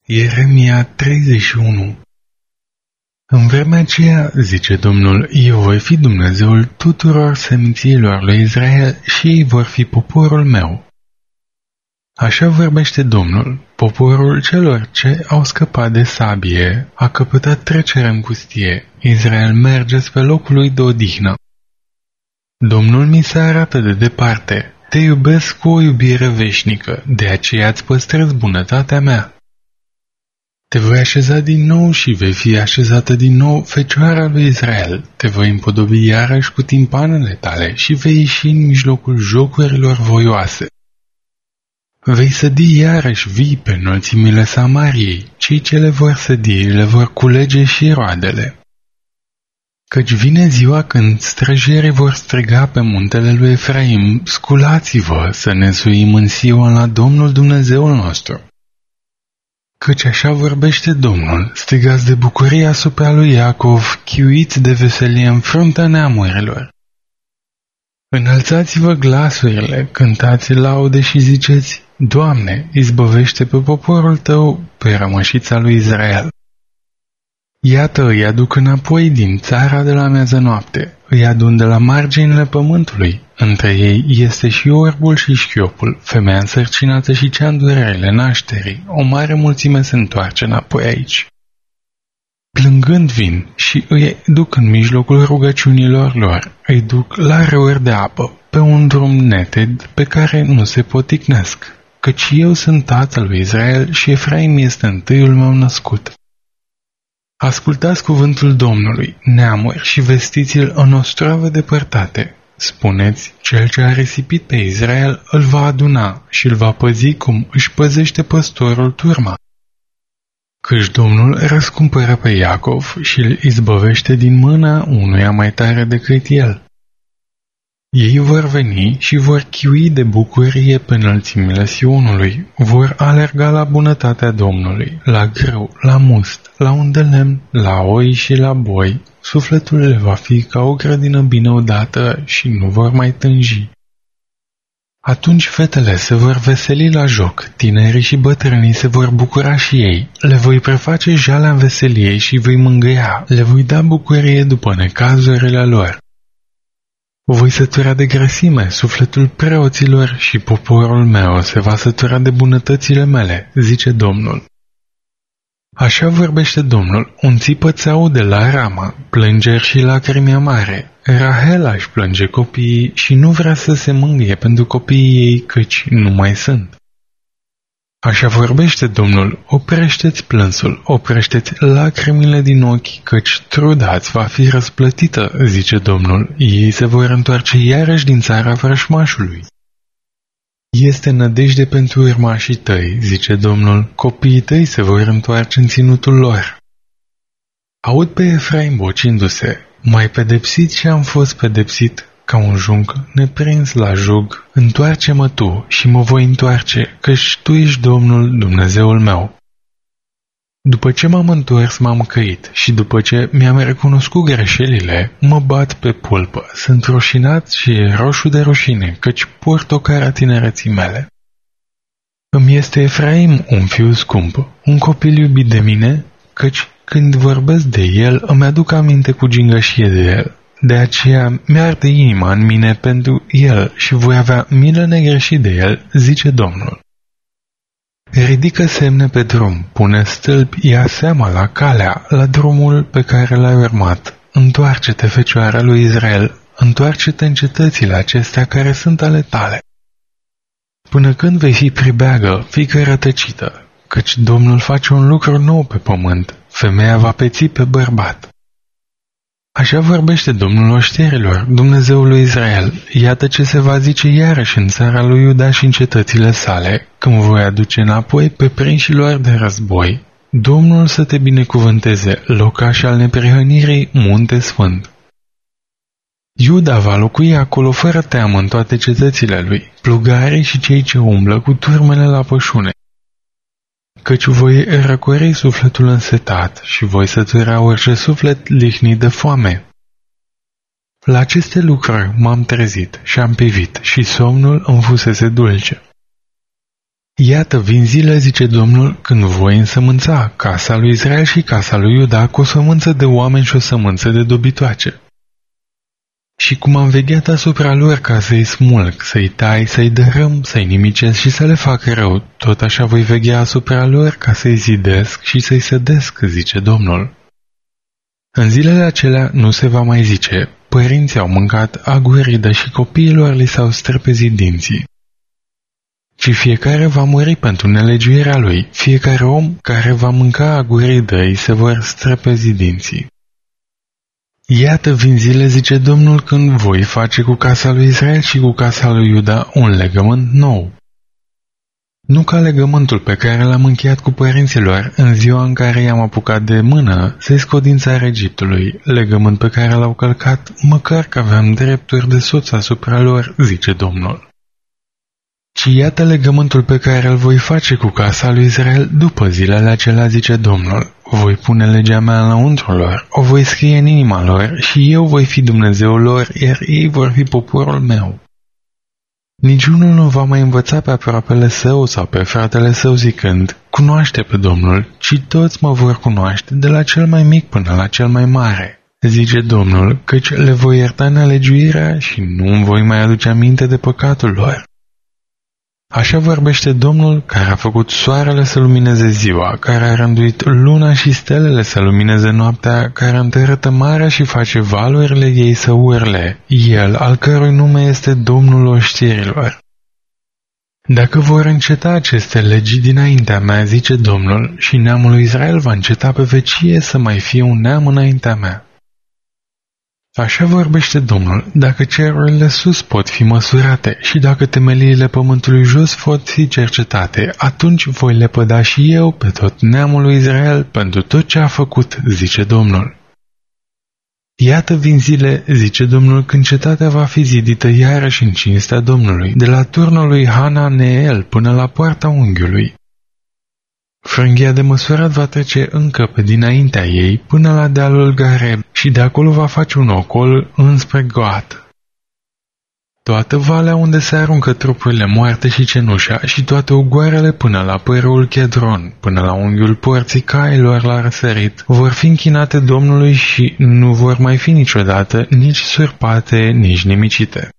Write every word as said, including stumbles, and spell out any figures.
Ieremia treizeci și unu. În vremea aceea, zice Domnul, eu voi fi Dumnezeul tuturor semințiilor lui Israel și ei vor fi poporul meu. Așa vorbește Domnul, poporul celor ce au scăpat de sabie, a căpătat trecere în pustie, Israel merge spre locul lui de odihnă. Domnul mi se arată de departe, te iubesc cu o iubire veșnică, de aceea îți păstrez bunătatea mea. Te voi așeza din nou și vei fi așezată din nou, Fecioara lui Israel, te voi împodobi iarăși cu timpanele tale și vei ieși în mijlocul jocurilor voioase. Vei sădi iarăși vii pe înălțimile Samariei, cei ce le vor sădi le vor culege și roadele. Căci vine ziua când străjerii vor striga pe muntele lui Efraim, sculați-vă să ne suim în Sion la Domnul Dumnezeul nostru. Căci așa vorbește Domnul, strigați de bucurie asupra lui Iacov, chiuiți de veselie în fruntea neamurilor. Înălțați-vă glasurile, cântați laude și ziceți, Doamne, izbăvește pe poporul tău, pe rămășița lui Israel. Iată, îi aduc înapoi din țara de la miază noapte, îi adun de la marginile pământului. Între ei este și orbul și șchiopul, femeia însărcinată și cea în durerile nașterii. O mare mulțime se întoarce înapoi aici. Plângând vin și îi duc în mijlocul rugăciunilor lor, îi duc la râuri de apă, pe un drum neted pe care nu se poticnesc, căci eu sunt tatăl lui Israel și Efraim este întâiul meu născut. Ascultați cuvântul Domnului, neamuri, și vestiți-l în ostroave depărtate. Spuneți, cel ce a risipit pe Israel îl va aduna și îl va păzi cum își păzește păstorul turma. Căci Domnul răscumpără pe Iacov și îl izbăvește din mâna unuia mai tare decât el. Ei vor veni și vor chiui de bucurie pe înălțimile Sionului, vor alerga la bunătatea Domnului, la grâu, la must, la un de lemn, la oi și la boi, sufletul le va fi ca o grădină bine odată și nu vor mai tânji. Atunci fetele se vor veseli la joc, tinerii și bătrânii se vor bucura și ei, le voi preface jalea în veseliei și voi mângâia, le voi da bucurie după necazurile lor. Voi sătura de grăsime sufletul preoților și poporul meu se va sătura de bunătățile mele, zice Domnul. Așa vorbește Domnul, un țipăt se aude la Rama, plângeri și lacrimi amare. Rahela își plânge copiii și nu vrea să se mângâie pentru copiii ei, căci nu mai sunt. Așa vorbește Domnul, oprește-ți plânsul, oprește-ți lacrimile din ochi, căci truda-ți va fi răsplătită, zice Domnul, ei se vor întoarce iarăși din țara vrășmașului. Este nădejde pentru urmașii tăi, zice Domnul, copiii tăi se vor întoarce în ținutul lor. Aud pe Efraim bocindu-se, mai pedepsit și am fost pedepsit, ca un jung neprins la jug, întoarce-mă tu și mă voi întoarce, căci tu ești Domnul Dumnezeul meu. După ce m-am întors, m-am căit și după ce mi-am recunoscut greșelile, mă bat pe pulpă, sunt rușinat și roșu de rușine, căci port o cara tinereții mele. Îmi este Efraim un fiu scump, un copil iubit de mine, căci când vorbesc de el îmi aduc aminte cu gingășie de el. De aceea mi-arde inima în mine pentru el și voi avea milă negreșit de el, zice Domnul. Ridică semne pe drum, pune stâlpi, ia seama la calea, la drumul pe care l-ai urmat. Întoarce-te, Fecioara lui Israel, întoarce-te în cetățile acestea care sunt ale tale. Până când vei fi pribeagă, fiică rătăcită, căci Domnul face un lucru nou pe pământ, femeia va peți pe bărbat. Așa vorbește Domnul oșterilor, Dumnezeul lui Israel, iată ce se va zice iarăși în țara lui Iuda și în cetățile sale, când voi aduce înapoi pe prinșilor de război. Domnul să te binecuvânteze, locaș al neprihănirii, munte sfânt. Iuda va locui acolo fără teamă în toate cetățile lui, plugarii și cei ce umblă cu turmele la pășune. Căci voi răcori sufletul însetat și voi sătura orice suflet lihnit de foame. La aceste lucruri m-am trezit și am privit și somnul îmi fusese dulce. Iată, vin zile, zice Domnul, când voi însămânța casa lui Israel și casa lui Iuda cu o sămânță de oameni și o sămânță de dobitoace. Și cum am vegheat asupra lor ca să-i smulg, să-i tai, să-i dărâm, să-i nimicesc și să le fac rău, tot așa voi veghea asupra lor ca să-i zidesc și să-i sădesc, zice Domnul. În zilele acelea nu se va mai zice, părinții au mâncat aguridă și copiilor li s-au străpezit dinții. Ci fiecare va muri pentru nelegiuirea lui, fiecare om care va mânca aguridă îi se vor străpezi dinții. Iată vin zile, zice Domnul, când voi face cu casa lui Israel și cu casa lui Iuda un legământ nou. Nu ca legământul pe care l-am încheiat cu părinților în ziua în care i-am apucat de mână să-i scot din țara Egiptului, legământ pe care l-au călcat, măcar că aveam drepturi de soț asupra lor, zice Domnul. Ci iată legământul pe care îl voi face cu casa lui Israel după zilele acelea, zice Domnul. Voi pune legea mea înăuntru lor, o voi scrie în inima lor și eu voi fi Dumnezeul lor, iar ei vor fi poporul meu. Niciunul nu va mai învăța pe aproapele său sau pe fratele său zicând, cunoaște pe Domnul, ci toți mă vor cunoaște, de la cel mai mic până la cel mai mare. Zice Domnul, căci le voi ierta nelegiuirea și nu îmi voi mai aduce aminte de păcatul lor. Așa vorbește Domnul, care a făcut soarele să lumineze ziua, care a rânduit luna și stelele să lumineze noaptea, care întărătă marea și face valurile ei să urle, El, al cărui nume este Domnul oștirilor. Dacă vor înceta aceste legi dinaintea mea, zice Domnul, și neamul lui Israel va înceta pe vecie să mai fie un neam înaintea mea. Așa vorbește Domnul, dacă cerurile sus pot fi măsurate și dacă temeliile pământului jos pot fi cercetate, atunci voi lepăda și eu pe tot neamul lui Israel pentru tot ce a făcut, zice Domnul. Iată vin zile, zice Domnul, când cetatea va fi zidită iarăși în cinstea Domnului, de la turnul lui Hananeel până la poarta unghiului. Frânghia de măsurat va trece încă pe dinaintea ei până la dealul Gareb și de acolo va face un ocol înspre Goat. Toată valea unde se aruncă trupurile moarte și cenușa și toate ugoarele până la părul Chedron, până la unghiul porții cailor la răsărit, vor fi închinate Domnului și nu vor mai fi niciodată nici surpate, nici nimicite.